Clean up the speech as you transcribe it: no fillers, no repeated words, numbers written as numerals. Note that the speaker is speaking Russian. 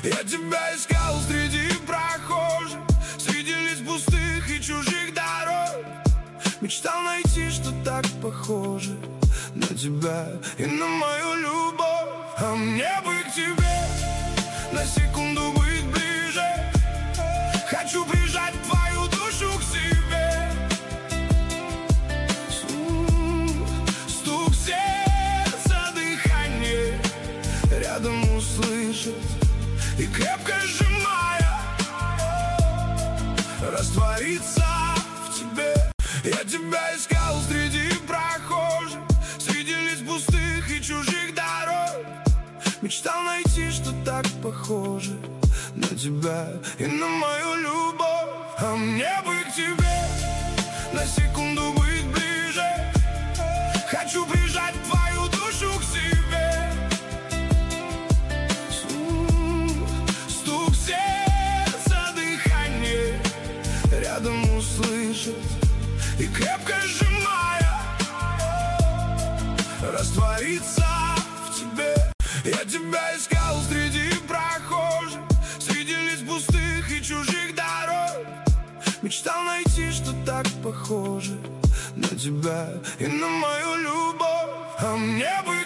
Я тебя искал среди прохожих, среди лиц пустых и чужих дорог. Мечтал найти, что так похоже на тебя и на мою любовь. А мне бы к тебе на секунду быть ближе. Хочу прижать твою душу к себе. Стук сердца, дыхание рядом услышать и крепко сжимая раствориться в тебе. Я тебя искал среди прохожих, среди лиц пустых и чужих дорог. Мечтал найти, что так похоже на тебя и на мою любовь. А мне бы к тебе на секунду быть ближе. Хочу прижать твою душу к себе. Стук сердца, дыхание рядом услышать и крепко сжимая раствориться в тебе. Я тебя искал среди прохожих, среди лиц пустых и чужих дорог. Мечтал найти, что так похоже на тебя и на мою любовь. А мне бы